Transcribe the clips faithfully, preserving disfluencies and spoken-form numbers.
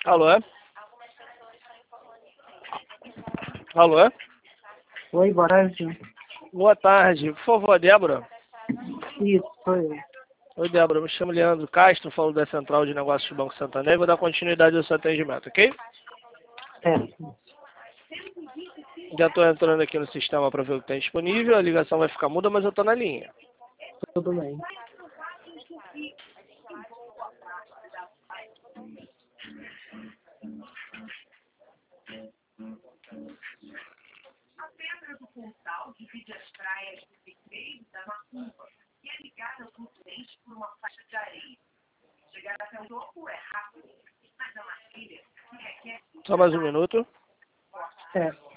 Alô, é? Alô, é? Oi, boa tarde. Boa tarde. Por favor, Débora. Isso, sou eu. Oi, Débora. Me chamo Leandro Castro, falo da Central de Negócios do Banco Santander. Vou dar continuidade ao seu atendimento, ok? Certo. Já estou entrando aqui no sistema para ver o que tem disponível. A ligação vai ficar muda, mas eu estou na linha. Tudo bem. A pedra do Pontal divide as praias do Piqueiro da Macumba e é ligada ao continente por uma faixa de areia. Chegar até o topo é rápido, mas é uma trilha que requer... Só mais um minuto. Certo.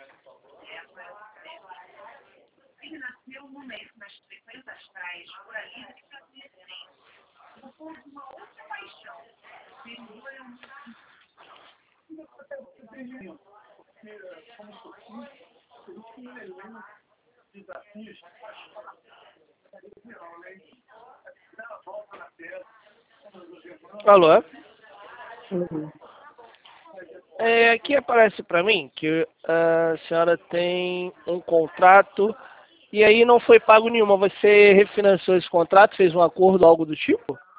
Ele nasceu no meio nas frequentas praias por ali de Capinesense. O povo de uma outra paixão. Peru é um... Alô, é? Uhum. É, aqui aparece para mim que a senhora tem um contrato e aí não foi pago nenhuma. Você refinanciou esse contrato, fez um acordo, algo do tipo?